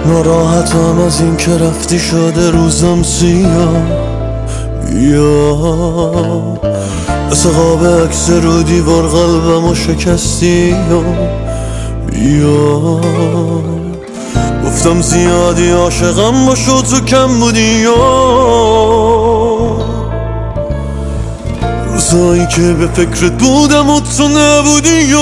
ناراحتم از این که رفتی شده روزم سیاه. بیا مثل قاب عکس رو دیوار قلبمو شکستی. بیا گفتم زیادی عاشقم باشو تو کم بودی. روزایی که به فکرت بودم و تو نبودی.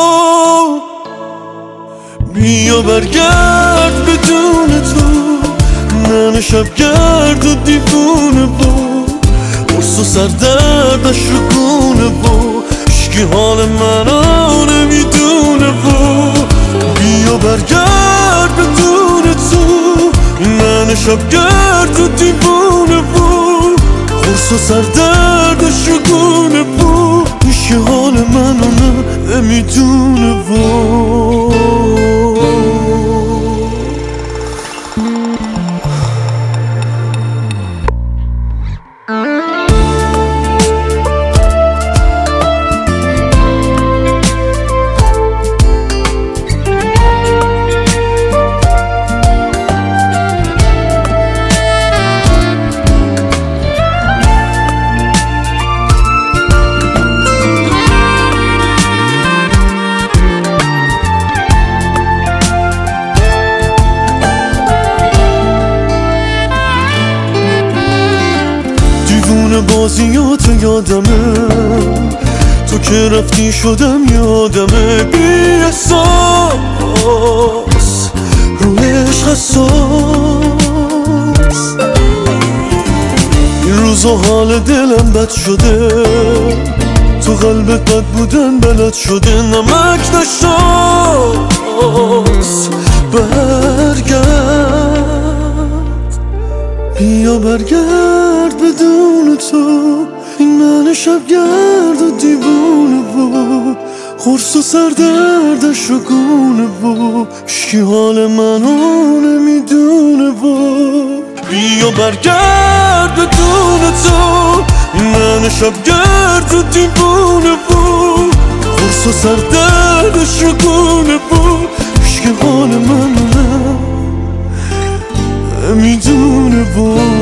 بیا برگرد بدون تو، من شبگرد و دیوونه بود، قرص و سردردش رو گونه بود، عشقی حال منو نمیدونه بود. بیا برگرد بدون تو، من شبگرد و دیوونه بود، قرص و سردردش رو گونه بود، عشقی حال منو نمیدونه بود. بازیاتو یادمه، تو که رفتی شدم یادمه. بی احساس روی عشق حساس، این روزا حال دلم بد شده، تو قلبت بد بودن بلد شده. نمک نشاس برگرد، بیا برگرد بدون تو، این من شبگرد و دیوونه بود، قرص و سردردش رو گونه بود، عشقی حال منو نمیدونه بود. بیا برگرد بدون تو، این من شبگرد و دیوونه بود، قرص و سردردش رو گونه بود، عشقی حال منو نمیدونه بود.